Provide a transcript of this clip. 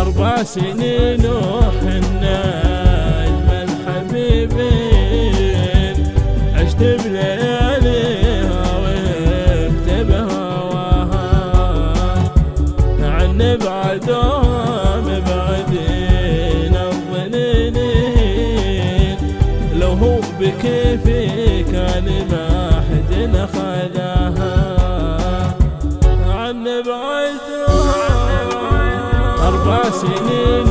4 سنين وحنا أجمل حبيبين، عشت بلياليها وكتب هواها عن بعدهم بعدين الظنينين. لو هو بكيفي كان ما حد خذاها عن بعدهم 4 سنين